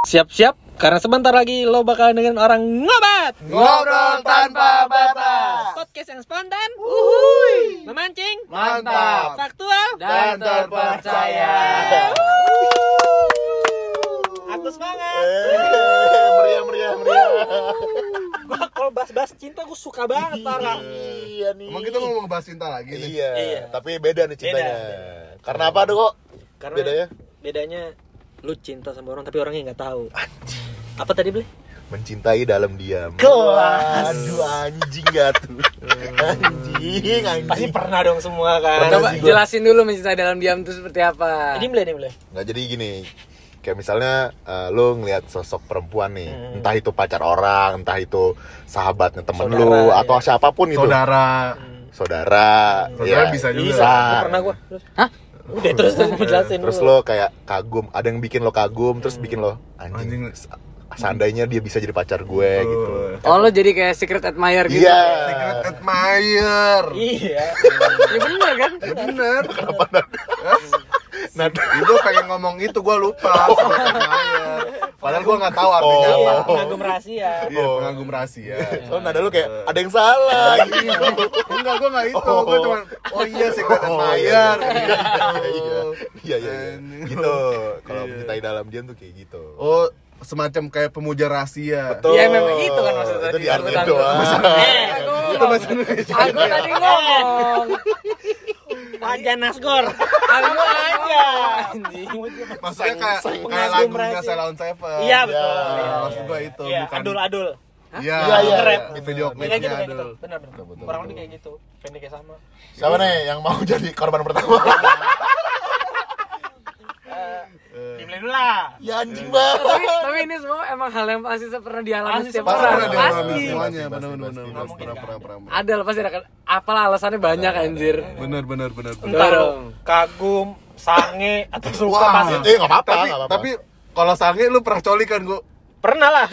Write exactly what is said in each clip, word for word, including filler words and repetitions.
Siap-siap, karena sebentar lagi lo bakal dengan orang ngobat. Ngobrol tanpa batas. Podcast yang spontan, uhuy, memancing, mantap, faktual, dan terpercaya. Aku semangat. Eh, meriah, meriah, meriah. Gua kalau bahas-bahas cinta gue suka banget, parah. Iya nih. Emang kita mau ngebahas cinta lagi nih? Iya, Iya. tapi beda nih cintanya. Beda. Karena apa tuh kok? Karena Bedanya? bedanya lu cinta sama orang tapi orangnya nggak tahu. Apa tadi beli? Mencintai dalam diam. Kelas. Aduh anjing gak tuh. Anjing, anjing. Pasti pernah dong semua kan. Pernah Coba sih gua. jelasin dulu mencintai dalam diam itu seperti apa. Jadi beli nih beli. Nggak, jadi gini. Kayak misalnya uh, lu ngelihat sosok perempuan nih, Hmm. entah itu pacar orang, entah itu sahabatnya temen Saudara, lu, ya. atau siapapun gitu. Saudara. Saudara, Saudara ya, bisa juga. bisa. Pernah gua. Terus. Hah? Udah terus terus mau jelasin Terus dulu. lo kayak kagum, ada yang bikin lo kagum, terus bikin lo anjing. Anjing. Seandainya dia bisa jadi pacar gue gitu. Oh lo jadi kayak secret admirer gitu. Iya. Secret admirer. Iya. Ya bener kan? Bener. Nah, Itu pengen ngomong itu gue lupa. Secret admirer. Padahal gue nggak tahu artinya Oh. Iya, apa. pengagum rahasia. Iya, Oh. pengagum rahasia. so nada lu kayak ada yang salah gitu. Enggak, gue nggak itu. Oh. Gue cuma, oh iya secret Oh, admirer. iya, iya, Gitu. Iya, iya, iya. Gitu. Kalau mencintai dalam diam tuh kayak gitu. Oh, semacam kayak pemuja rahasia. Betul. Iya memang itu kan maksudnya. Itu di arti Aku- doang. Eh, Itu bahasa Indonesia. Aku tadi ngomong. Wajah Nasgor. Aku aja. Anjing. Maksudnya kayak kayak Pengagum lagunya rahasia. Ceylon Seven. Iya betul. Ya, Iya, maksud iya. gua itu, Iya, bukan- adul-adul. Iya, Iya, iya. Nge-rap. Di video Kayak gitu klipnya kayak gitu. ada. Benar benar. Betul, betul, Kurang betul. lebih kayak gitu. Pendeknya sama. Siapa nih yang mau jadi korban pertama? Dimulai dulu lah. Ya anjing banget. Tapi, tapi ini semua emang hal yang pasti pernah dialami Pasti setiap semua orang. Pernah dia Pasti. alami semuanya, Pasti, benar pasti, benar pasti. benar Nggak mungkin, pernah kan? pernah pernah. Ada lah pasti ada. Apalah alasannya banyak anjir. Benar benar benar. benar. Entah lu Dorong. kagum, sange atau suka Wah. pasti. Eh enggak apa-apa, Tapi enggak apa-apa. tapi kalau sange lu pernah coli kan gua? Pernah lah.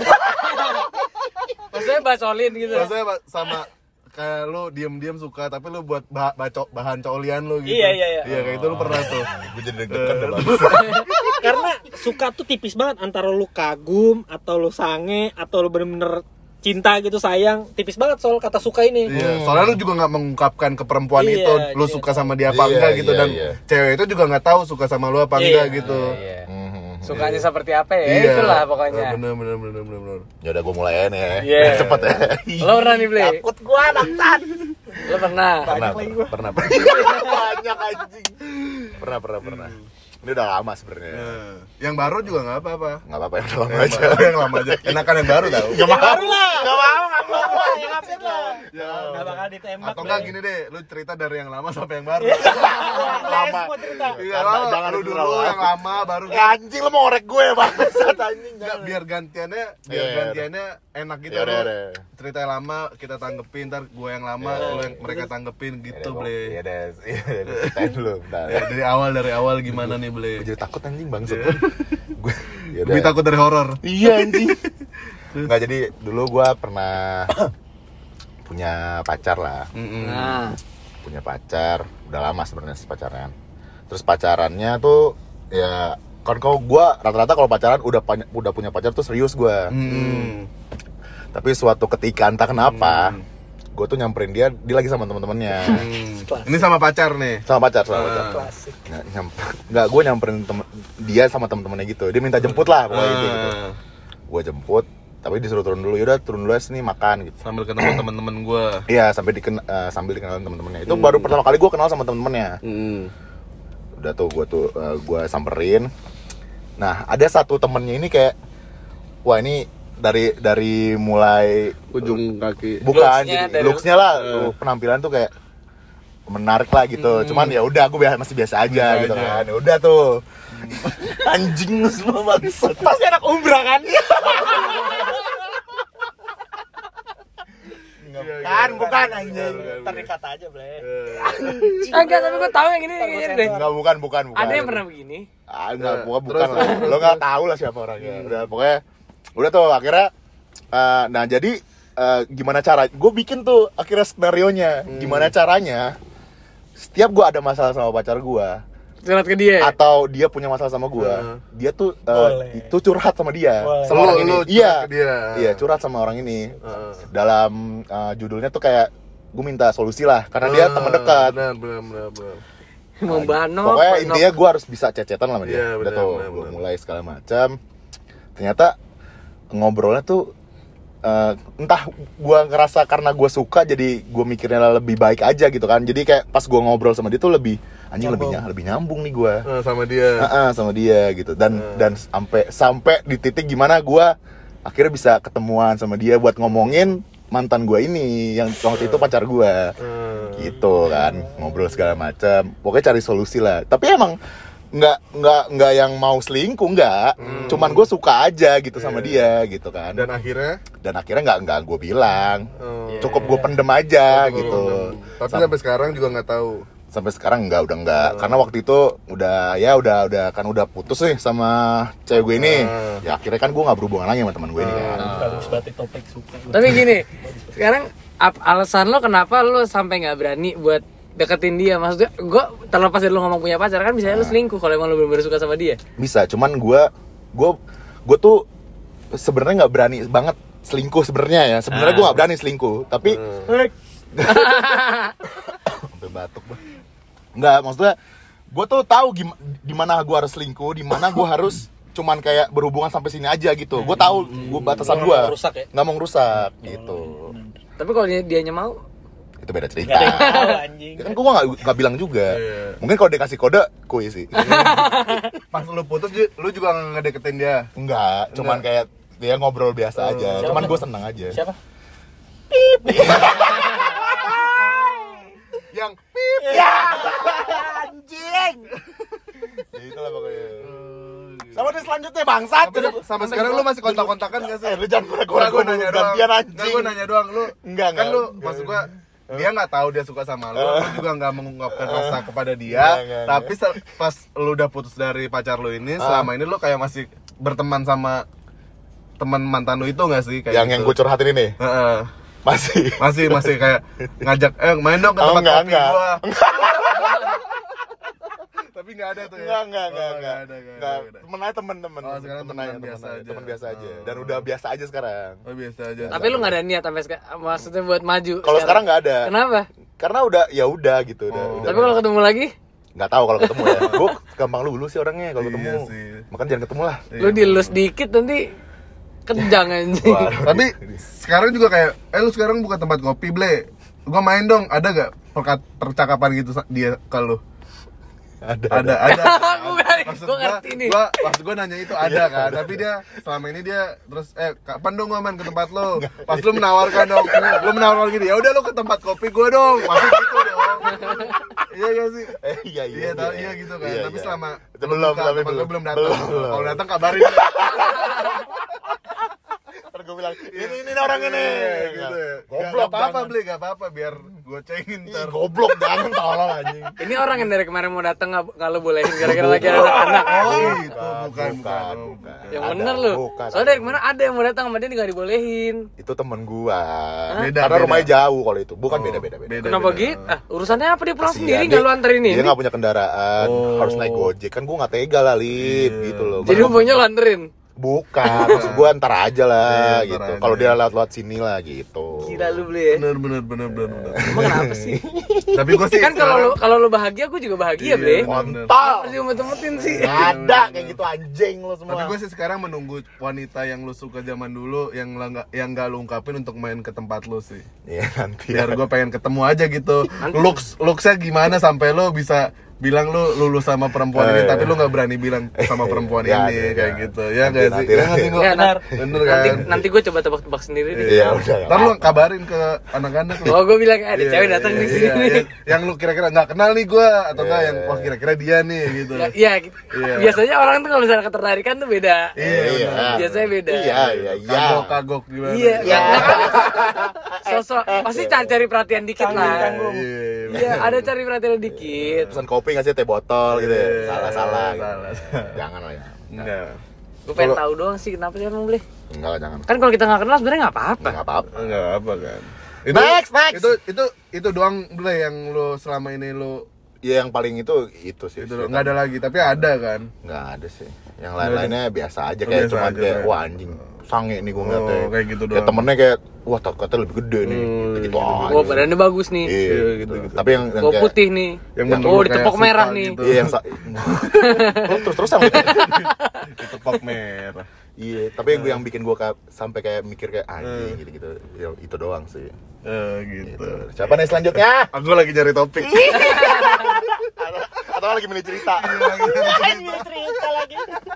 Maksudnya bacolin gitu. Maksudnya Pak, sama kayak lu diem-diem suka tapi lu buat bah- baco- bahan colian lu gitu. Iya, iya, iya. Iya kayak itu lu pernah tuh. gue jadi deg-degan dah Bang. Karena suka tuh tipis banget antara lu kagum atau lu sange atau lu bener-bener cinta gitu, sayang, tipis banget soal kata suka ini. Iya, soalnya lu juga nggak mengungkapkan ke perempuan Iya, itu lu iya. suka sama dia apa Iya, enggak gitu iya, dan iya. cewek itu juga nggak tahu suka sama lu apa Iya. enggak gitu. Iya. Mhm. Sukanya seperti apa ya? Iya. Itulah pokoknya. Bener bener bener bener bener. Ya udah gue mulai aja nih ya. Iya. Cepet ya. Lo pernah nih beli? Takut gua bangsat. Lo pernah? Pernah, lagi gua. pernah, pernah. Banyak anjing. Pernah, pernah, pernah. Ini udah lama sebenarnya. Nah, yang baru juga nggak apa-apa. Enggak apa-apa yang udah lama Yang aja. baru, yang lama aja. Enakan yang baru tau. Enggak mau. baru lah. Enggak mau, enggak mau. Wah, yang update lah. Ya. Nggak bakal ditembak. Atau enggak Bre. gini deh, lu cerita dari yang lama sampai yang baru. Lama. Semua cerita. Iya, Jangan- lama. jangan Lu dulu dulu lah. yang lama baru Ya anjing lu mau ngorek gue bangsat anjing. Enggak, biar gantiannya, biar Iya, iya. gantiannya enak gitu. Ya udah, lu. udah. Cerita yang lama kita tanggepin, ntar gue yang lama, Iya. lu yang mereka tanggepin gitu, Iya Ble. deh, iya deh, ceritain dulu. Bentar. Ya, dari awal dari awal gimana nih, Ble? Gue jadi takut anjing bangsat. Gue ya Lebih takut dari horor. Iya anjing. Enggak, jadi dulu gue pernah punya pacar lah. Mm-mm. Nah, Punya pacar, udah lama sebenarnya sih pacaran. Terus pacarannya tuh ya kan kalau gue rata-rata kalau pacaran udah pany- udah punya pacar tuh serius gue. Mm-mm. Tapi suatu ketika entah kenapa Hmm. gue tuh nyamperin dia, dia lagi sama temen-temennya. Mm. Ini sama pacar nih. Sama pacar, sama pacar. Klasik. Nggak, nyamper, nggak gue nyamperin temen, dia sama temen-temennya gitu. Dia minta jemput lah pokoknya gitu, gitu. Ah. Gue jemput, tapi disuruh turun dulu. Yaudah turun dulu sini makan gitu. Sambil ketemu teman-teman gue. Iya, sampai diken, eh, sambil dikenalin temen-temennya. Itu baru pertama kali gue kenal sama temen-temennya. Mm. Udah tuh gue tuh eh, gue samperin. Nah ada satu temennya ini kayak, wah ini dari dari mulai Ujung kaki. bukan Looks-nya jadi dari- looks-nya lah, tuh, penampilan tuh kayak menarik lah gitu. Cuman ya udah aku biasa, masih biasa aja Biasa gitu aja. kan. Ya udah tuh. Anjing lu semua bangsat. Pasti anak umrah kan? Bukan, bukan anjing. Ntar dikata aja, Ble. enggak tapi gue tahu yang ini Ntar gua ini deh. sensor. Enggak, bukan, bukan, bukan. Ada yang pernah begini? Ah, enggak, Ya, bukan, terus, bukan lah. terus, Lo enggak tahu lah siapa orangnya. Udah pokoknya udah tuh akhirnya eh, nah jadi eh, gimana cara gue bikin tuh akhirnya skenarionya. Gimana caranya setiap gue ada masalah sama pacar gue, Curhat ke dia. atau dia punya masalah sama gue, Heeh. dia tuh eh, Boleh. itu curhat sama dia, Boleh. sama Lu- orang ini. lu curhat Iya, ke dia. iya curhat sama orang ini. Heeh. Dalam eh, judulnya tuh kayak gue minta solusi lah, karena dia Ah, teman dekat. Benar, benar, benar, benar. Membanok. Pokoknya banok. intinya gue harus bisa cecetan lah sama dia. Iya, Udah benar, tuh, benar, gue benar. mulai segala macam. Ternyata ngobrolnya tuh eh, entah gue ngerasa karena gue suka jadi gue mikirnya lebih baik aja gitu kan. Jadi kayak pas gue ngobrol sama dia tuh lebih anjing lebih Nyambung. ny- lebih nyambung nih gue. Eh, sama dia. Heeh, sama dia gitu. Dan Hmm. dan sampai sampai di titik gimana gue akhirnya bisa ketemuan sama dia buat ngomongin mantan gue ini yang waktu itu pacar gue. Hmm. Gitu kan, ngobrol segala macam, pokoknya cari solusi lah. Tapi emang nggak nggak nggak yang mau selingkuh nggak, cuman gue suka aja gitu sama dia gitu kan. Dan akhirnya Dan akhirnya nggak nggak gue bilang, eh, cukup gue pendem aja Cukup gitu. pendem. Tapi Sam- sampai sekarang juga nggak tahu. sampai sekarang nggak udah nggak, karena waktu itu udah ya udah udah kan udah putus nih sama cewek gue ini. Ah. Ya akhirnya kan gue nggak berhubungan lagi sama teman gue ini kan. Bagus banget topik suka. Tapi gini, sekarang ap- alasan lo kenapa lo sampai nggak berani buat deketin dia? Maksudnya, gue terlepas dari lo ngomong punya pacar kan bisa lo selingkuh kalau emang lo bener-bener suka sama dia. Bisa, cuman gue gue gue tuh sebenarnya nggak berani banget selingkuh sebenarnya ya. Sebenarnya gue nggak berani selingkuh, tapi sampai batuk gua. Nggak, maksudnya gue tuh tahu gim- di mana gue harus selingkuh, di mana gue harus cuman kayak berhubungan sampai sini aja gitu. Gue tahu gue batasan Nggak gue, mau ngerusak ya? nggak mau ngerusak gitu. Tapi kalau dia dianya mau, Itu beda Gak cerita. ada yang tahu anjing. Ya kan gue nggak nggak bilang juga. Iya. Mungkin kalau dia kasih kode, kuy sih. Pas lu putus, Ji, lu juga nggak ngedeketin dia. Enggak, cuman kayak dia ngobrol biasa aja. Siapa? Cuman gue seneng aja. Siapa? Yang Anjing. Ya itulah pokoknya. Sama nih selanjutnya bangsat. Tapi lu- sampai sekarang lu masih kontak-kontakan gak sih? Eh, lu jangan Enggak, pura-pura gue nanya doang. gantian Enggak, anjing. gue nanya doang. Lu Enggak, kan enggak. lu maksud gua dia nggak tahu dia suka sama lu, lu juga nggak mengungkapkan rasa kepada dia. Enggak, enggak, Tapi se- pas lu udah putus dari pacar lu ini, selama ini lu kayak masih berteman sama teman mantan lu itu nggak sih? Kayak Yang gitu. yang gue curhatin ini Heeh. masih. Masih masih kayak ngajak eh main dong ke Oh, tempat enggak, kopi enggak. gua. Tapi nggak ada tuh ya? Enggak, enggak, Oh, enggak, enggak. ada, enggak Enggak, ada. temen aja temen-temen. Oh, sekarang Temen temenan aja, biasa temen aja. Temen biasa aja. Oh. Dan udah biasa aja sekarang. Oh biasa aja. tapi lo nggak ada niat sampai sekarang, maksudnya buat maju. Kalau sekarang nggak ada. Kenapa? Karena udah ya udah gitu udah. Oh. udah. Tapi kalau ketemu lagi, nggak tahu kalau ketemu ya. Gue gampang lulu sih orangnya kalau Iya ketemu. sih. Makan jangan ketemu lah. lo dilus dikit nanti kejang anjing. Waduh. Tapi sekarang juga kayak, eh lu sekarang buka tempat kopi, Ble. Gua main dong, ada gak perkat- percakapan gitu sa- dia ke lu? Ada. Ada, ada. Gua ngerti, Maksud gua gua, ngerti nih. gua, maksud gua nanya itu ada kan, tapi dia selama ini dia terus eh kapan dong gua main ke tempat lo? Pas lu menawarkan dong, lu menawarkan gini, ya udah lu ke tempat kopi gua dong. Pasti gitu dong. Iya gak sih? Eh, iya iya. Iya, tahu iya gitu kan. Iya, Tapi iya. selama Itu lu belum, buka tapi tempat belum. gua belum datang. Belum, belum. Kalau datang kabarin. Ntar gue bilang, ini ini orang ini. Iya, gitu ya. Goblok Gak apa-apa, jangan. Bli, gak apa-apa biar gua cengin Ih, ntar. goblok jangan tolol anjing. Ini orang yang dari kemarin mau datang nggak nggak lo bolehin gara-gara lagi ada anak. Oh, itu Bukan, bukan, bukan, bukan. bukan. Yang Ada, bener lo. bukan. Soalnya dari kemarin ada yang mau datang sama dia nggak dibolehin. Itu temen gua. Beda, Karena beda. rumahnya jauh kalau itu. Bukan Oh, beda beda beda. beda. Kenapa gitu? Ah, urusannya apa dia pulang Kasihan, sendiri dia- nggak lo anterin ini? Dia nggak punya kendaraan, Oh. harus naik gojek. Kan gua nggak tega lah, Lip, Iya. gitu loh. Jadi Gua- pokoknya lo anterin. Bukan, maksud gua ntar aja lah, Iya, ntar gitu. aja. Kalau dia lewat-lewat sini lah, gitu. Gila lu beli ya. Bener, bener, bener, bener, bener. Emang kenapa sih? Tapi gua sih Kan kalau lo sekarang- kalau lo bahagia, gue juga bahagia, Iya, Ble. bener. Kontol. Harus diumet-umetin sih. Nggak ada kayak gitu anjing lo semua. Tapi gue sih sekarang menunggu wanita yang lu suka zaman dulu yang la- nggak yang gak lu ungkapin untuk main ke tempat lu sih. Iya nanti. Biar gue pengen ketemu aja gitu. Looks looksnya gimana sampai lu bisa bilang lu lulus sama perempuan ini Eh. tapi lu nggak berani bilang sama perempuan Ya, ini ya, kayak ya. gitu. Ya Nanti, nggak sih? nanti, Ya nggak nanti. sih, gua? Ya, Benar. Bener Nanti kan? nanti gue coba tebak-tebak sendiri deh. Iya udah. Ntar lu kabarin ke anak-anak lu. Oh, gue bilang ada Iya, cewek datang iya, di sini iya, nih. iya. Yang lu kira-kira nggak kenal nih gue atau nggak Iya. yang wah kira-kira dia nih gitu. Ya, iya, gitu. Iya. Biasanya orang tuh kalau misalnya ketertarikan tuh beda. Iya, Iya. bener. Biasanya beda. Iya iya iya. Kagok-kagok gimana? Iya, Iya. ya. Sosok pasti cari-cari perhatian dikit Canggung, lah. canggung. Iya, ada cari perhatian dikit. Pesan kopi nggak sih teh botol gitu ya. Iya, Salah-salah. gitu. salah. Jangan lah ya. Enggak. Gue pengen tahu doang sih kenapa sih emang beli. Enggak lah jangan. Kan kalau kita nggak kenal sebenarnya nggak apa-apa. Enggak apa-apa. Enggak apa kan. Itu, Next, next. Itu itu itu doang Ble yang lu selama ini lu ya yang paling itu itu sih. Itu nggak ada lagi, tapi ada kan? Nggak ada sih. Yang lain-lainnya biasa aja, kayak Biasa cuma aja, kayak kayak- wah anjing sange nih gue ngeliatnya. Oh, kayak gitu Kayak doang. temennya kayak wah takutnya lebih gede nih. Hmm, gitu gitu. aja. Oh, badannya bagus nih. Iya, Iya, gitu. gitu-gitu. Tapi yang, yang Oh, kayak putih nih. Yang Yang- bener-bener oh, ditepok kayak merah suka nih. gitu. iya yang sa- Lu terus-terusan lu. Ditepok merah. Iya, tapi yang gue yang bikin gue kayak sampai kayak mikir kayak anjing gitu-gitu. Ya, itu doang sih. Eh, gitu. Gitu. Siapa nih selanjutnya? Aku lagi cari topik. Atau lagi milih cerita? cerita lagi.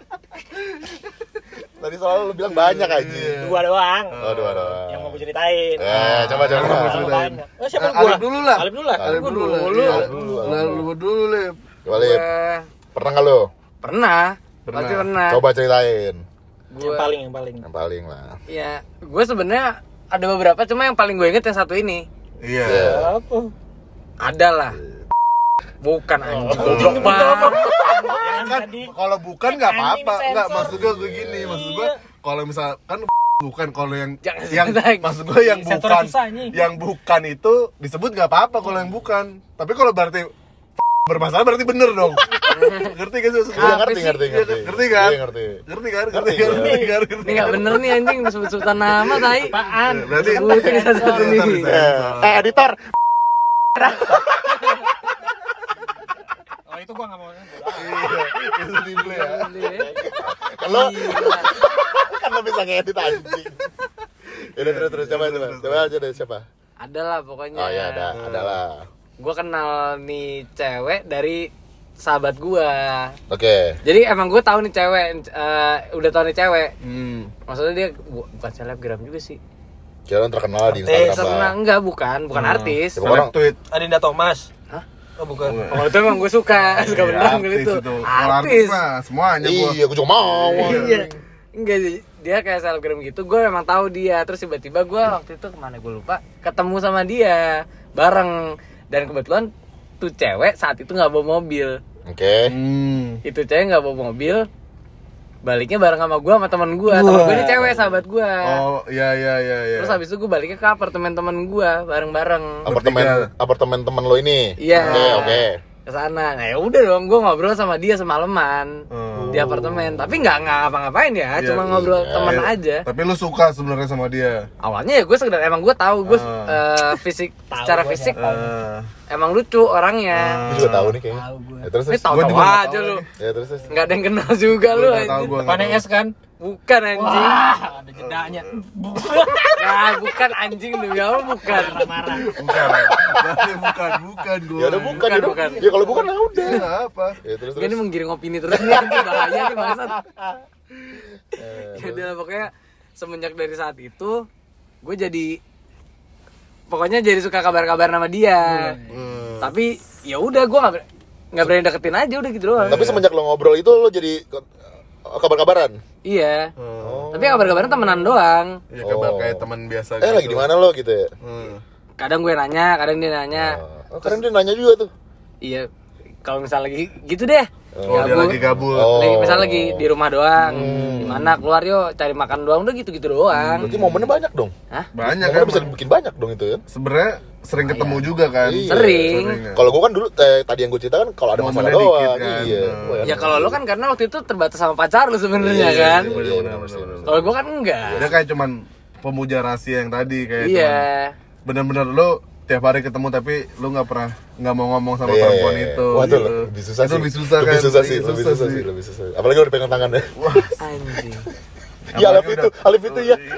Tadi soalnya lu bilang banyak aja. Dua doang. Oh, dua doang. Yang mau gue ceritain. Eh, coba coba. Yang mau Kalau ceritain. banyak. Oh, siapa Ah, gua? Alif dulu lah. Alif dulu lah. Alif Gua dulu lah. dulu. Iya. Alif dulu. Nah, lu dulu, Lip. Coba Lip. Gua Pernah nggak lu? pernah. Pernah. Pasti pernah. Coba ceritain. Yang Gua paling yang paling. Yang paling lah. ya, gue sebenarnya ada beberapa, cuma yang paling gue inget yang satu ini. Iya. Iya. Apa? Ada lah. Bukan anjing. Oh. Goblok banget. Yang Kan tadi. kalau bukan nggak Anjing apa-apa. disensor. Nggak, maksud gue gue gini, maksud gue Iya. kalau misalkan bukan, kalau yang Jangan yang sebut. maksud gue yang Sensor bukan susah, anjing. yang bukan itu disebut nggak apa-apa kalau yang bukan. Tapi kalau berarti bermasalah berarti bener dong. Ngerti gak sih maksud Iya gue? ngerti ngerti Iya, ngerti. ngerti kan? Iya ngerti. Ngerti kan? Ngerti, Ngerti kan? gua. Ngerti kan? Ngerti Ini nggak bener nih anjing, disebut-sebutan nama tai. Apaan? Berarti Sebutin satu-satu nih. Eh, editor. Oh, itu gua enggak mau. Iya, itu dimulai ya. Lo Gila. kan lo bisa ngedit anjing. Ya udah terus terus coba coba. Coba aja deh siapa? Ada lah pokoknya. Oh iya ada, ada lah. Gue kenal nih cewek dari sahabat gue. Oke. Jadi emang gue tahu nih cewek, eh, udah tahu nih cewek. Hmm. Maksudnya dia bu- bukan selebgram juga sih. Kira terkenal di Eh, Instagram. Karena lah. enggak, bukan, bukan Hmm. artis. Siapa orang? Tweet. Adinda Thomas. Hah? Oh, bukan. Bukan. Oh, itu emang gue suka, suka Iya, beneran gue artis itu. Kalau artis mah semuanya gua. Iya, aku juga mau. Iya. Enggak sih, dia kayak selebgram gitu. Gue emang tahu dia. Terus tiba-tiba gue waktu itu kemana gue lupa, ketemu sama dia bareng. Dan kebetulan tuh cewek saat itu nggak bawa mobil. Oke. Hmm. Itu cewek nggak bawa mobil, baliknya bareng sama gue sama teman gue. Temen gue ini cewek, sahabat gue. Oh, iya iya iya iya. Terus habis itu gue baliknya ke apartemen teman gue bareng-bareng Apartemen Bertiga. apartemen temen lo ini. Iya. Oke, oke. ke sana. Nah ya udah dong, gue ngobrol sama dia semalaman Oh. di apartemen. Tapi nggak nggak ngapa-ngapain ya, Iya, cuma ngobrol iya. temen Tapi- aja. Tapi lu suka sebenarnya sama dia. Awalnya ya gue sekedar emang gue tahu gue Ah. eh, fisik Tahu secara gua fisik Eh, emang lucu orangnya. Gue juga tahu nih kayaknya. Tahu gue. Ya, terus Ini terus. tahu Gua tahu juga nggak aja tahu lu. Ya terus terus. Nggak ada yang kenal juga lu. gua nggak tahu, anjing. gua nggak Depannya tahu. S kan? Bukan anjing. Wah, ada jedanya. Nah, bukan anjing demi Allah bukan. Marah. Bukan. Berarti bukan, bukan gua. Ya udah bukan, Bukan, ya udah. bukan. Ya kalau bukan ya udah. Ya apa? Ya terus Ini terus. menggiring opini terus nih anjing, bahaya nih bangsat. Ya udah pokoknya semenjak dari saat itu gue jadi pokoknya jadi suka kabar-kabar nama dia. Hmm. Tapi ya udah gue nggak ber- nggak berani deketin aja udah gitu doang. Tapi semenjak lo ngobrol itu lo jadi eh, kabar-kabaran. Iya. Oh. Tapi kabar-kabaran temenan doang. Ya kabar Oh. kayak teman biasa Eh lagi di mana lo gitu ya? Hmm. Kadang gue nanya, kadang dia nanya. Oh, karena dia nanya juga tuh. Iya. Kalau misal lagi gitu deh. Oh, dia lagi gabut. Oh. Lagi, misal lagi di rumah doang. Gimana keluar yuk cari makan doang udah gitu-gitu doang. Berarti momennya banyak dong. Hah? Banyak Momennya kan. bisa bikin banyak dong itu ya. Sebenarnya sering ketemu juga kan. Iya. Sering. ya. Kalau gua kan dulu eh, tadi yang gue cerita kan kalau ada masalah Momennya doang. dikit kan. Iya. Hmm. Wah, Ya kalau lo kan karena waktu itu terbatas sama pacar lo sebenarnya Iya, kan. iya, Bener, iya, bener, bener, bener. Kalau gue kan enggak. Dia kayak cuman pemuja rahasia yang tadi kayak Iya. cuman bener-bener lu tiap hari ketemu tapi lu nggak pernah nggak mau ngomong sama Iya, perempuan iya, iya. itu. Wah, itu gitu. lebih susah Itu sih. lebih susah lebih kan. susah sih, lebih susah sih, lebih susah. Apalagi udah pegang tangannya. Wah, Anjing. Ya Alif Apalagi itu, udah- Alif itu ya.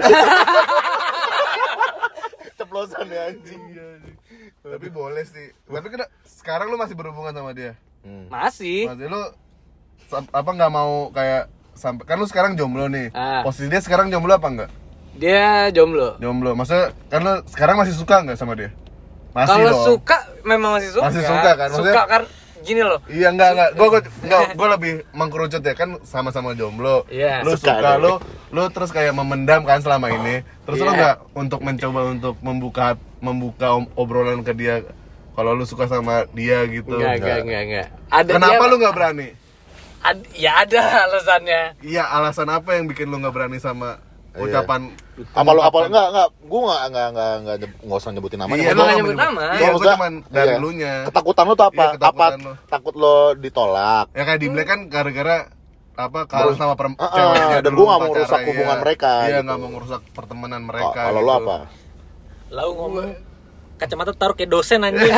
Ceplosan ya anjing. tapi boleh sih. Tapi kena, sekarang lu masih berhubungan sama dia. Hmm. Masih. Masih lu sam- apa nggak mau kayak sampai kan lu sekarang jomblo nih. Ah. Posisi dia sekarang jomblo apa enggak? Dia jomblo. Jomblo. Maksudnya kan lu sekarang masih suka nggak sama dia? Masih Kalau dong. suka memang masih suka. Masih suka kan? Maksudnya- Suka kan gini loh. Iya enggak enggak, gua gua enggak, gua lebih mengkerucut ya kan sama-sama jomblo. Iya. Lu Suka suka, deh. lu lu terus kayak memendam kan selama ini. Terus lu Iya. enggak untuk mencoba untuk membuka membuka om- obrolan ke dia kalau lu suka sama dia gitu. Enggak, enggak, enggak, enggak. Ada Kenapa dia- lu enggak berani? ad- ya ada alasannya. Iya, alasan apa yang bikin lu enggak berani sama ucapan Apa lo apa enggak enggak gua enggak enggak enggak enggak enggak usah nyebutin namanya. Iya, Emang gua nggak nggak nyebut menyebut- nama. Iya, Iya, gua maksudnya- cuman dari iya. lunya. Ketakutan lo tuh apa? Iya, Apa ketakutan lo. takut lo ditolak? Ya kayak di Black kan gara-gara apa kalah sama per- Ah, ah, ceweknya dan dulu gua nggak mau pacaran, rusak hubungan iya. mereka, Iya, gitu. nggak mau ngerusak pertemanan mereka. Kalau lo gitu. apa? Lalu ngomong kacamata taruh kayak dosen anjing.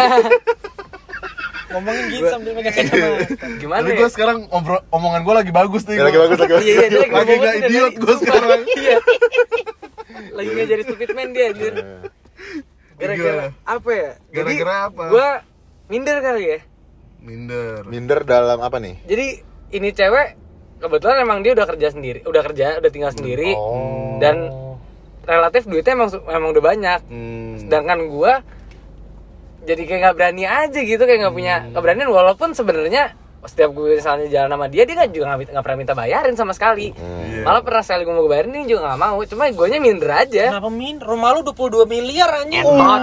Ngomongin gitu sambil megang kacamata. Gimana Tapi ya? gue sekarang ngobrol, omongan gue lagi bagus nih. Ya, lagi gua. bagus lagi bagus. Iya, iya, dia Lagi ngomong nggak sih dari idiot tadi, gua sumpah. sekarang. Iya. Lagi nggak jadi stupid man dia anjir. Eh, Gara-gara apa ya? Jadi, Gara-gara apa? Gua minder kali ya. Minder. Minder dalam apa nih? Jadi ini cewek kebetulan emang dia udah kerja sendiri, udah kerja, udah tinggal sendiri Oh. dan relatif duitnya emang su- emang udah banyak. Hmm. Sedangkan gua jadi kayak nggak berani aja gitu, kayak nggak punya keberanian walaupun sebenarnya setiap gue misalnya jalan sama dia, dia kan juga nggak nggak pernah minta bayarin sama sekali. Iya. Malah pernah sekali gue mau bayarin dia juga nggak mau, cuma gue nya minder aja. Kenapa min? Rumah lu dua puluh dua miliar anjing. Etot.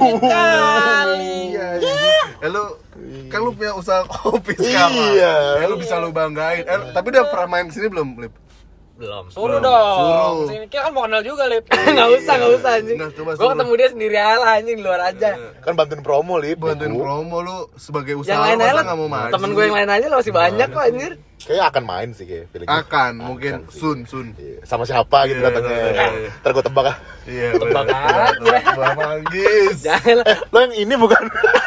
Kali. Iya. Eh, lu kan lu punya usaha kopi sekarang. Iya. Ya, lu bisa lu banggain. Eh, tapi udah pernah main kesini belum, Lip? Belum. Suruh Belum. dong. Suruh. Sini kita kan mau kenal juga, Lip. Nggak usah, nggak usah anjing. Nggak, coba Gue suruh. ketemu dia sendiri aja anjing di luar aja. Kan bantuin promo, Lip. Bantuin Ibu. promo lu sebagai Yang usaha lain masa aja nggak mau maju. temen gue yang lain aja lo masih banyak kok anjir. Kayaknya akan main sih kayak feeling gue. Akan, mungkin sih. soon, soon. Iya. Sama siapa gitu Iya, datangnya. iya, iya. Ntar gue tebak ah. Iya, Tebak bener. aja. Tebak manggis. Jangan lah. Lo yang ini bukan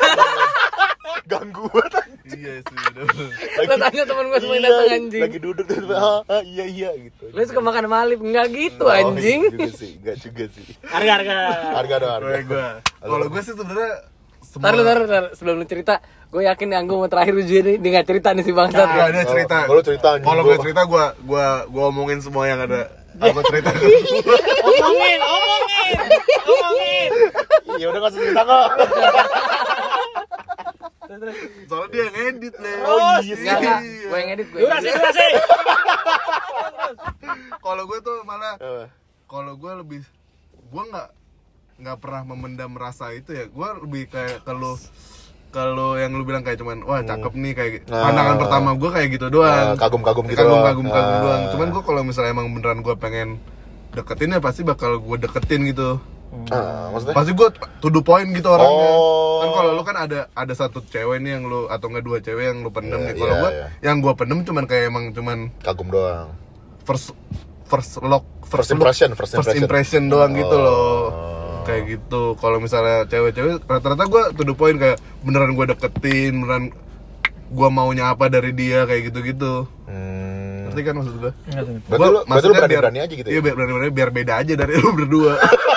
ganggu banget. Iya sih, udah. Lo tanya temen gue semua yang Iya, datang anjing. Lagi duduk tiba-tiba, ah, ah, iya iya gitu. Lo suka makan malip enggak gitu Oh, anjing. iya juga sih, enggak juga sih. Harga harga. Harga dong, harga. Gue gua. Kalau gue sih sebenarnya semua- Taruh, taruh, taruh. Sebelum lu cerita, gue yakin yang gue mau terakhir ujungnya nih, dia nggak cerita nih si bangsat. Gak ada cerita. Kalau- kalau cerita anjing, Kalau gua- gue cerita gue gue gue omongin semua yang ada. Aku cerita. Omongin, omongin. Omongin. Iya udah nggak usah cerita kok. Soalnya dia yang edit nih. Oh, iya sih. Enggak, enggak. Gue yang edit, gue. Durasi, durasi. Kalau gue tuh malah Apa? kalau gue lebih gue nggak nggak pernah memendam rasa itu ya. Gue lebih kayak kalau kalau yang lu bilang kayak cuman wah cakep nih kayak Nah. pandangan pertama gue kayak gitu doang. Nah, kagum-kagum gitu Kagum doang. kagum kagum Ah. doang. Cuman gue kalau misalnya emang beneran gue pengen deketin ya pasti bakal gue deketin gitu. Ah, maksudnya? Pasti gue to the point gitu orangnya. Oh. Kan kalau lu kan ada ada satu cewek nih yang lu atau enggak dua cewek yang lu pendem Iya, nih. Kalau iya, gue iya. yang gue pendem cuman kayak emang cuman Kagum doang. first first look First look, impression, first first impression. impression doang gitu Oh. loh. Kayak gitu. Kalau misalnya cewek-cewek rata-rata gue to the point kayak beneran gue deketin, beneran gue maunya apa dari dia kayak gitu-gitu. Hmm. Ngerti kan maksud gue? Berarti Gua lu, berarti lu maksudnya berani-berani aja gitu Iya, ya? biar berani-berani biar beda aja dari lu berdua.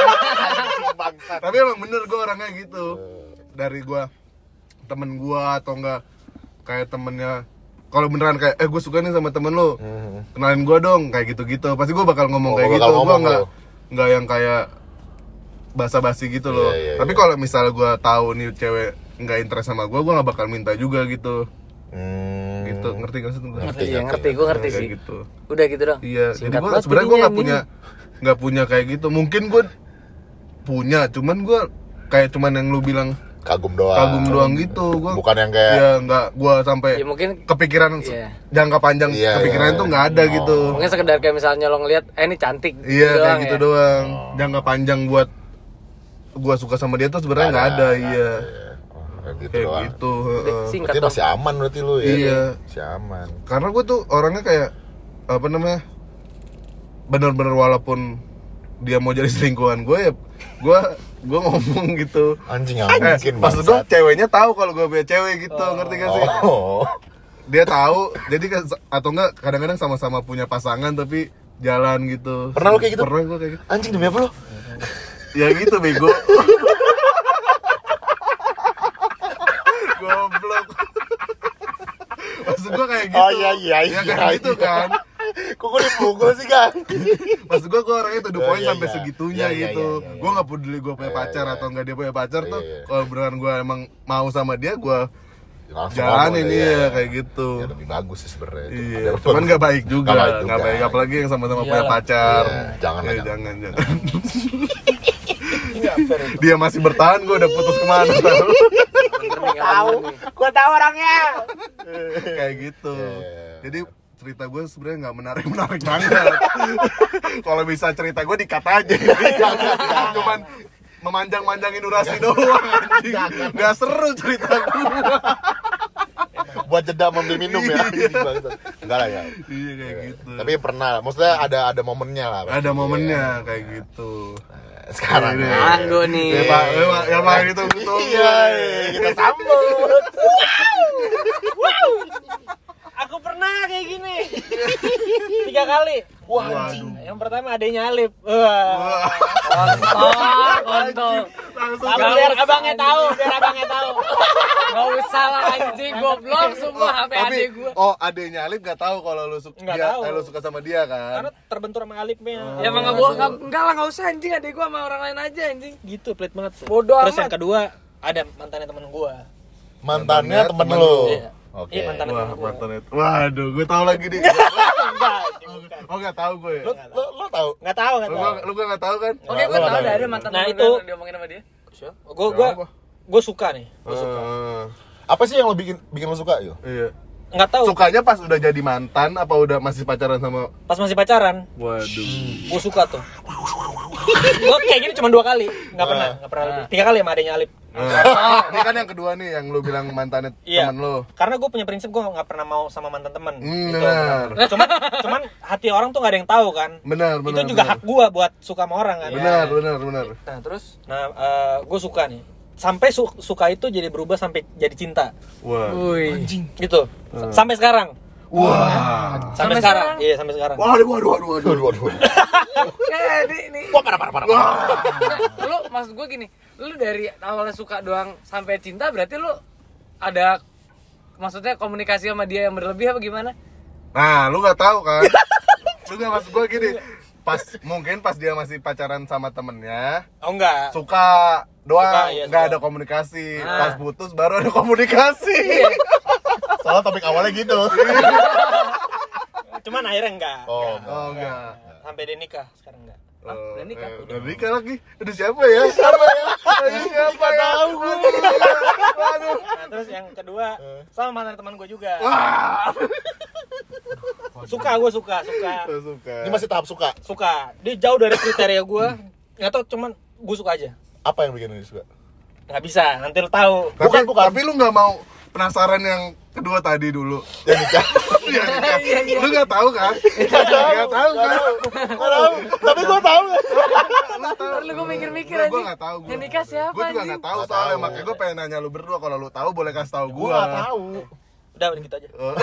Tapi emang bener gue orangnya gitu. Dari gue temen gue atau enggak kayak temennya. Kalau beneran kayak eh gue suka nih sama temen lu, Hmm. kenalin gue dong kayak gitu-gitu. Pasti gue bakal ngomong Oh, kayak bakal gitu. Gue ngomong nggak lu. nggak yang kayak basa-basi gitu loh. Iya, iya, Tapi iya. kalau misalnya gue tahu nih cewek nggak interest sama gue, gue nggak bakal minta juga gitu. Hmm. Gitu, ngerti nggak sih? Ngerti, Iya, ngerti, gue ngerti Kayak sih. gitu. Udah gitu dong. Iya, jadi Singkat gue banget sebenarnya gue nggak jadinya, punya nggak punya kayak gitu. Mungkin gue punya, cuman gue kayak cuman yang lu bilang Kagum doang. kagum doang gitu. Gue Bukan yang kayak ya nggak gue sampai Ya mungkin kepikiran se- Iya. jangka panjang Iya, kepikiran iya. itu nggak ada Oh. gitu. mungkin sekedar kayak misalnya lo ngeliat, eh ini cantik. Iya kayak doang gitu ya. doang. Jangka panjang buat gue suka sama dia tuh sebenarnya nggak ada. Iya. Oh, kayak gitu Kayak doang. gitu. Udah, heeh. Singkat Berarti dong. masih aman berarti lu ya? Iya. Masih aman. Karena gue tuh orangnya kayak apa namanya, bener-bener walaupun dia mau jadi selingkuhan gue ya, gue gue ngomong gitu. Anjing yang Eh, mungkin maksud gue ceweknya tahu kalau gue punya cewek gitu, ngerti gak sih? Oh. Dia tahu, jadi kan atau enggak kadang-kadang sama-sama punya pasangan tapi jalan gitu. Pernah lu kayak gitu? Pernah gue kayak gitu. Anjing demi apa lu? Ya gitu bego. Goblok. Maksud gue kayak gitu. Oh, iya, iya, Ya kayak iya, gitu iya. kan. Kok gue dipukul sih kan? Maksud gue gue orangnya tuh the Oh, point iya, sampai iya. segitunya Iya, iya, gitu. iya, iya, Gue nggak peduli gue punya Iya, pacar iya. atau enggak dia punya pacar Iya, tuh. iya. Kalau beneran gue emang mau sama dia, gue Langsung jalanin ngomong, iya ya. kayak gitu. Ya lebih bagus sih sebenarnya. Iya, Ada- cuman nggak baik juga, Nggak baik nggak juga. baik, apalagi yang sama-sama punya Iyalah. pacar. Iya, jangan lah, Iya, jangan. jangan, jangan. Dia masih bertahan, gue udah putus kemana tahu? Tahu. Gue tahu orangnya. Kayak gitu. Iya. Jadi cerita gue sebenarnya nggak menarik menarik banget. Kalau bisa cerita gue dikat aja. Jangan, cuman memanjang-manjangin durasi doang. Nggak seru cerita gue. Buat jeda membeli minum ya. Enggak lah ya. Iya kayak gitu. Tapi pernah, maksudnya ada ada momennya lah. Ada momennya kayak gitu. Sekarang Ini. Anggo nih. Ya pak, ya pak, ya pak gitu gitu. Iya, kita sambut. Aku pernah kayak gini. Tiga kali. Wah, Waduh. Yang pertama adanya Alif. Wah. Kontol, kontol. Langsung Tapi biar abangnya tahu, biar abangnya tahu. Gak usah lah anjing, goblok semua H P Tapi, adik gua. oh adeknya Alif gak tahu kalau lu suka Nggak dia, tahu. eh, lu suka sama dia kan? Karena terbentur sama Alifnya. Ya emang gak boleh, enggak lah, gak usah anjing, adik gua sama orang lain aja anjing. Gitu, pelit banget. Bodoh Terus amat. yang kedua ada mantannya temen gua. mantannya Mantannya temen temen lu. Iya. Oke. Iya, mantan- Wah, temen gua. mantan itu. Waduh, gue tahu lagi nih. Enggak, bukan. Oh nggak tahu gue. Lu lu, lu tahu? Enggak tahu, enggak Lu tahu. gua lu gua nggak tahu kan? Oke, Nggak, gua nggak tahu tahu. udah ada mantan Nah, temen itu- gua yang diomongin sama dia. Gua gua Siapa? gua suka nih. Gua suka. Eh, Apa sih yang lo bikin bikin lo suka, yo? iya. Enggak tahu. Sukanya pas udah jadi mantan apa udah masih pacaran sama? Pas masih pacaran, Waduh. gua suka tuh. Gua kayak gini cuma dua kali, enggak pernah, Ah. enggak pernah lebih. Tiga kali sama adanya Alif. Nah, ini kan yang kedua nih yang lu bilang mantannya Iya. temen lu. Karena gue punya prinsip gue nggak pernah mau sama mantan teman. Hmm, Gitu. benar. Cuman, cuman hati orang tuh nggak ada yang tahu kan. Benar, benar. Itu juga benar. hak gue buat suka sama orang kan. Benar, benar, benar. Nah terus, nah gue suka nih. Sampai su- suka itu jadi berubah sampai jadi cinta. Wah. Wih. Gitu. S- Sampai sekarang. Wah. Sampai, Sampai sekarang. sekarang? Iya sampai sekarang. Waduh, waduh, waduh, waduh. Waduh, waduh, waduh. Eh, di nih. Wah, parah, parah, parah. Nah, lu maksud gua gini, lu dari awalnya suka doang sampai cinta berarti lu ada maksudnya komunikasi sama dia yang berlebih apa gimana? Nah, lu nggak tahu kan? Lu nggak maksud gue gini. Pas mungkin pas dia masih pacaran sama temennya, Oh enggak. suka doang, Suka, iya, nggak suka. ada komunikasi. Ah. Pas putus baru ada komunikasi. Soalnya topik awalnya gitu. Cuman akhirnya enggak. Oh, Oh enggak. Sampai dia nikah sekarang enggak. Ah, udah nikah? Eh, udah nikah lagi. Udah siapa ya? Siapa ya? Aduh, siapa ya? Tahu gue. Waduh. Nah terus yang kedua sama mantan teman gue juga. Wah. Suka gue suka suka Gua suka. Ini masih tahap suka. suka. Dia jauh dari kriteria gue. Nggak tahu cuman gue suka aja. Apa yang bikin lo suka? Nggak bisa. Nanti lo tahu. Tapi, Bukan, bukan. Tapi lu nggak mau penasaran yang kedua tadi dulu. Yang nikah. Yang nikah. Lu nggak tahu kan? Nggak tahu kan? Gak tahu. Tapi gua tahu. Lu tahu. Ntar lu gua mikir-mikir Gua- aja. Gua nggak tahu gua. Yang nikah siapa, Gua juga anjing? nggak tahu Nggak soalnya tahu. makanya gua pengen nanya lu berdua kalau lu tahu boleh kasih tahu Gua gua. gak tahu. Udah udah gitu aja. Oh.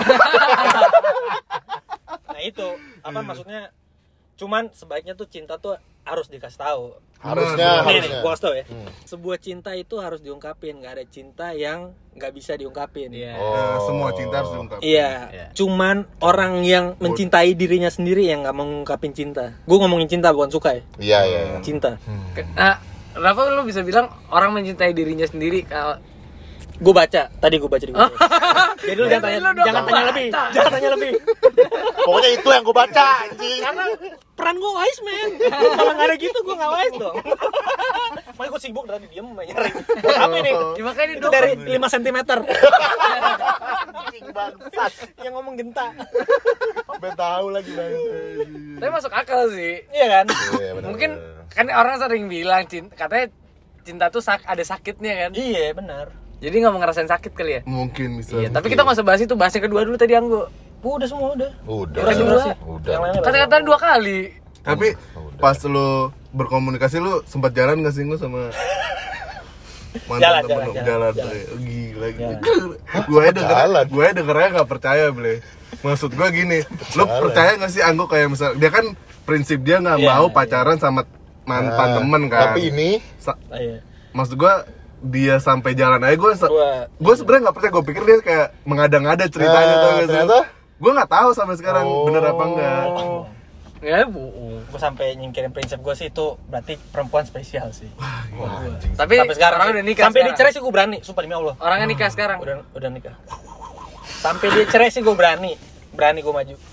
Nah itu apa maksudnya? Cuman sebaiknya tuh cinta tuh harus dikasih tahu. Harusnya, Nih nih, harusnya. gua kasih tau ya. Hmm. Sebuah cinta itu harus diungkapin. Nggak ada cinta yang nggak bisa diungkapin. Iya. Nah, semua cinta harus diungkapin. Iya. Iya. Cuman orang yang mencintai dirinya sendiri yang nggak mengungkapin cinta. Gue ngomongin cinta bukan suka ya. Iya, iya, iya. Cinta. Ke- Nah, kenapa lu bisa bilang orang mencintai dirinya sendiri kalau Gue baca. Tadi gue baca di Google. Jadi lu jangan Jadi tanya, lu doang jangan tanya baca. lebih. Jangan tanya lebih. Pokoknya itu yang gua baca, anjing. Karena peran gue wise man. Kalau nggak ada gitu gue nggak wise dong. Makanya gue sibuk dari diem nyari. Buat apa ini? ya, makanya Itu di dari lima sentimeter. Anjing bangsat. Yang ngomong genta. Sampai tahu lagi, Bang. Tapi masuk akal sih. Iya kan? Iya, benar. Mungkin kan orang sering bilang cinta, katanya cinta tuh sak, ada sakitnya kan. Iya benar. Jadi nggak mau ngerasain sakit kali ya. Mungkin bisa. Iya, tapi kita nggak usah bahas itu, bahas yang kedua dulu tadi Anggo. Udah semua udah. Udah. Yang kedua sih. Udah. Yang lainnya Kata-kata dua kali. Tapi Udah. pas lu berkomunikasi lu sempat jalan gak sih lu sama mantan Jalan, temen jalan, lu? jalan, jalan, jalan. Bre. Oh, gila Jalan. gue denger Jalan. gue dengernya nggak percaya ble maksud gue gini lu Jalan. percaya gak sih Anggo kayak misal dia kan prinsip dia nggak Iya, mau iya. pacaran sama mantan Nah, temen kan Tapi ini Sa- Ah, iya. maksud gue dia sampai jalan aja gue Gua- gue sebenarnya nggak percaya gue pikir dia kayak mengada-ngada ceritanya Nah, tuh gak sih ternyata? gue nggak tahu sampai sekarang Oh. bener apa enggak Ya, bohong. Gue sampai nyingkirin prinsip gue sih itu berarti perempuan spesial sih. Wah, anjing. Tapi Sampai sekarang orang sih. udah nikah. Sampai sekarang. dicerai sih gue berani, sumpah demi Allah. Orangnya nikah sekarang. Udah udah nikah. Sampai dia cerai sih gue berani. Berani gue maju.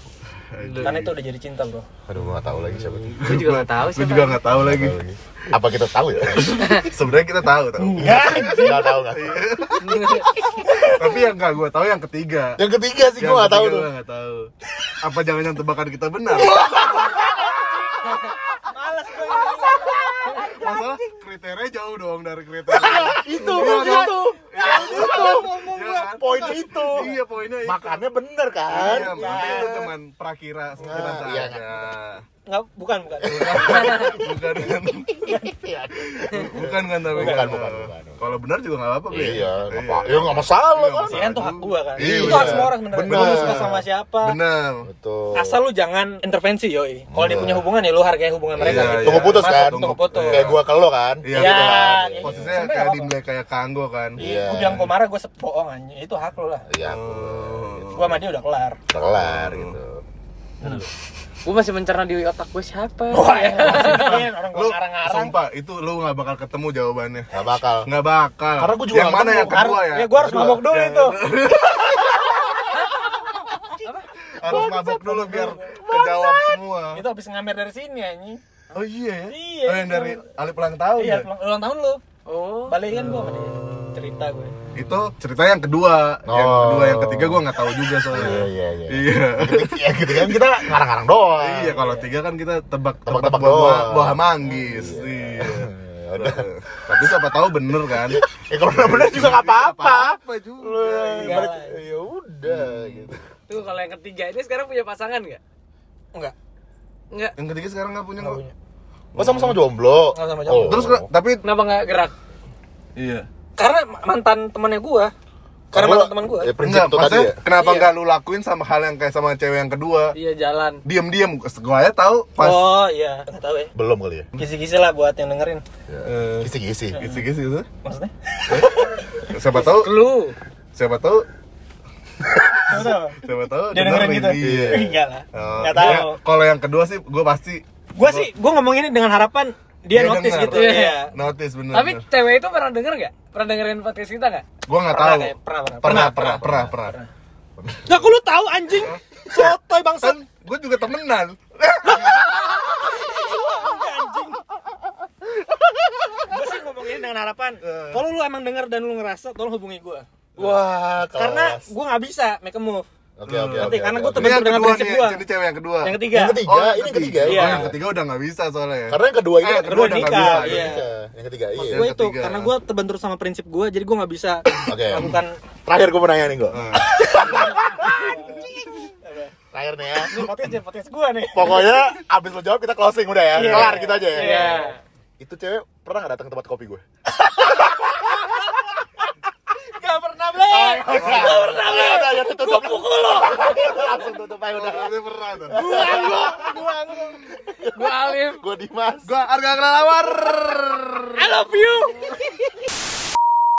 Karena itu udah jadi cinta, Bro. Aduh, gua nggak tahu lagi siapa tuh. Gue juga nggak tahu Gue siapa. juga nggak tahu lagi. Nggak tahu lagi. Apa kita tahu ya? Sebenarnya kita tahu, tahu. Enggak, nggak tahu nggak. Tapi yang nggak gue tahu yang ketiga. Yang ketiga sih Yang gua nggak tahu ketiga tuh. gua nggak tahu. Apa jangan-jangan tebakan kita benar? Males gue. Masalah kriteria jauh dong dari kriteria. Itu, Iya, itu, Iya, itu, iya kan? poin itu. Iya, poinnya itu. Makannya bener kan? Iya, tapi itu cuman prakira sekitar Nah, iya, saja. Enggak, bukan, bukan. Bukan kan? Iya. Bukan kan tapi Bukan, kan? bukan, bukan. Kalau benar juga nggak apa-apa, Bre. Iya, nggak apa, ya nggak masalah Iya, kan? Sih kan tuh hak gua kan. Iya. Itu hak semua orang sebenarnya. Bener. Gua mau suka sama siapa. Benar. Betul. Asal lu jangan intervensi, yoi. Kalau dia Iya. punya hubungan ya lu hargai hubungan mereka. Iya, gitu. Tunggu putus Masuk, kan? Tunggu putus. Iya. Kayak gua ke lo kan? Iya, Iya, betul. kayak Posisinya gitu. kayak Sebenarnya dimulai kayak kanggo kan. Iya. Gua bilang gua marah, gua sepoong anjing. Itu hak lu lah. Iya. Oh. Gua sama dia udah kelar. Udah kelar gitu. Gue masih mencerna di otak gue siapa. Wah, ya. Maksudnya orang gua Lu ngarang-ngarang. sumpah itu lu nggak bakal ketemu jawabannya. Gak bakal. Nggak bakal. Karena gua juga yang nggak mana ketemu. yang kedua ya? Ya gua harus Kedua. mabok dulu Yang- itu. Harus mabok dulu biar kejawab semua. Itu habis ngamer dari sini anjing. Oh iya ya? Iya, Oh yang itu. dari Alif ulang tahun Iya, ya? ulang, ulang tahun lu. Oh. Balik kan gua sama dia. Cerita gue. Itu cerita yang kedua. Yang Oh. kedua, yang ketiga gua nggak tahu juga soalnya. Iya, iya, iya. Iya. Ya gitu kan kita ngarang-ngarang doang. Iya, kalau tiga kan kita tebak tebak Tebak-tebak buah, buah, doang. buah manggis. Iya. Ya udah. Tapi siapa tahu bener kan? Ya kalau udah bener juga nggak apa-apa. Apa juga. Lu yang Iya. balik- Ya udah gitu. Tuh kalau yang ketiga ini sekarang punya pasangan nggak? Enggak. Enggak. Yang ketiga sekarang nggak punya Enggak kok. punya. Oh sama-sama jomblo. Sama-sama jomblo. Terus kok- tapi Kenapa nggak gerak? iya. Karena mantan temannya gua. Karena Kalau- mantan teman gua. Ya prinsip Enggak, itu tadi maksudnya ya. kenapa Iya. nggak lu lakuin sama hal yang kayak sama cewek yang kedua? Iya jalan. Diam-diam, gua aja tahu pas Oh iya, enggak tahu ya. Belum kali ya. Kisi-kisi lah buat yang dengerin. eh, Kisi-kisi. kisi-kisi gitu. Maksudnya? Siapa tahu, Clue. siapa tahu, Tahu tahu. siapa tahu Dia dengerin gitu. Iya. Enggak lah. Oh, Enggak tahu. iya. Kalau yang kedua sih, gua pasti Gua sih gua ngomong ini dengan harapan dia, Dia notice denger. gitu. Iya. Iya. notice bener. Tapi cewek itu pernah denger nggak? Pernah dengerin podcast kita nggak? Gua nggak Pernah tahu. kayak- pernah, pernah. Pernah, pernah, pernah, pernah. Nah, kok lu tahu anjing? Sotoy bangsat. Kan gua juga temenan. Anjing. Gua sih ngomong ini dengan harapan. Kalau lu emang denger dan lu ngerasa, tolong hubungi gua. Wah, kelas. Karena gua nggak bisa make a move. Oke, oke, Nanti, oke. karena oke, gua oke. Ini yang dengan kedua prinsip nih, gua. ini cewek yang kedua. Yang ketiga. Yang ketiga, Oh, ini ketiga. Oh, Iya. yang ketiga udah nggak bisa soalnya ya. Karena yang kedua ini Eh, yang kedua kedua udah nikah, nggak bisa. iya. Iya. Yang ketiga, iya. Gue itu ketiga. karena gue terbentur sama prinsip gue, jadi gue nggak bisa Oke. melakukan. Terakhir gue mau nanya nih, gue. Nah, Terakhir nih ya. Ini podcast jadi podcast gue nih. Pokoknya abis lo jawab kita closing udah ya. Iya. Kelar gitu aja ya. Iya. Itu cewek pernah nggak datang ke tempat kopi gue? Gak pernah beli. Gak pernah. Udah, ya tutup. Gue pukul lo. Langsung tutup aja udah. ini pernah tuh. Gue Alif. Gue Dimas. Gua harga kelelawar. I love you.